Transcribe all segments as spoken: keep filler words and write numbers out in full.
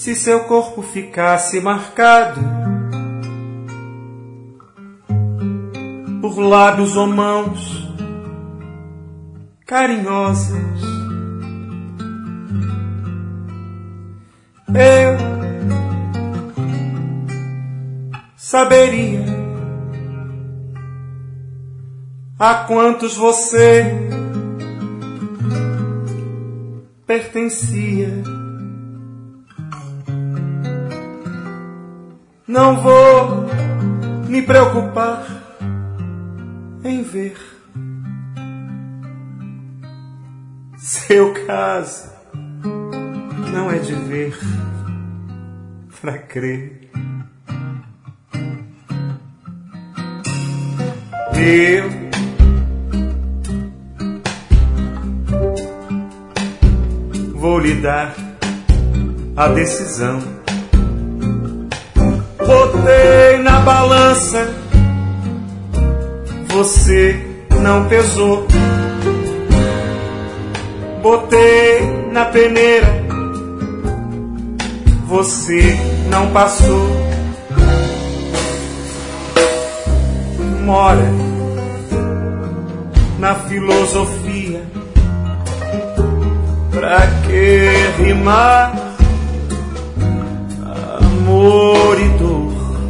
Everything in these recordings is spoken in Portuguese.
se seu corpo ficasse marcado por lábios ou mãos carinhosas, eu saberia a quantos você pertencia. Não vou me preocupar em ver seu caso. Não é de ver pra crer. Eu vou lhe dar a decisão. Botei na balança, você não pesou. Botei na peneira, você não passou. Mora na filosofia, pra que rimar amor e dor?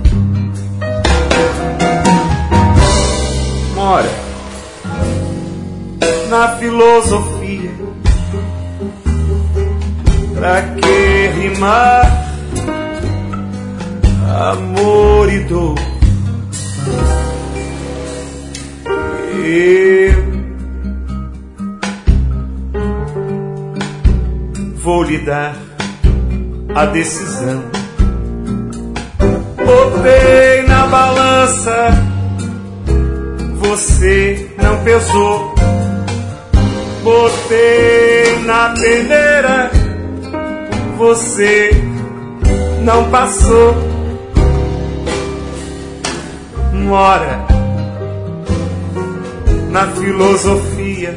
Mora na filosofia, pra que rimar amor e dor? Eu vou lhe dar a decisão. Botei na balança, você não pesou. Botei na peneira, você não passou. Mora na filosofia,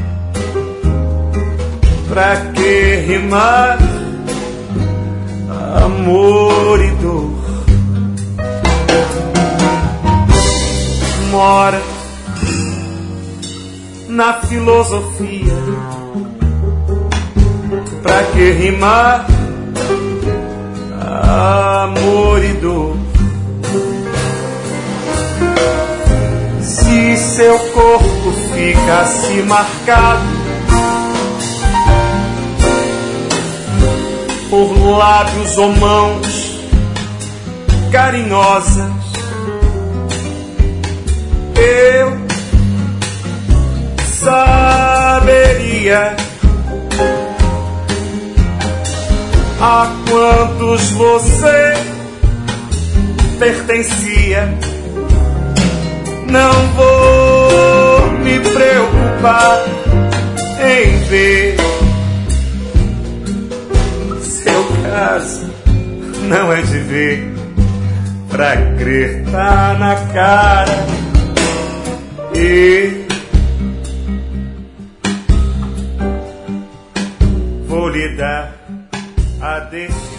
pra que rimar amor e dor? Mora na filosofia, pra que rimar amor e dor? Se seu corpo ficasse marcado por lábios ou mãos carinhosas, eu saberia a quantos você pertencia. Não vou me preocupar em ver seu caso. Não é de ver pra crer, tá na cara. E vou lhe dar a decisão.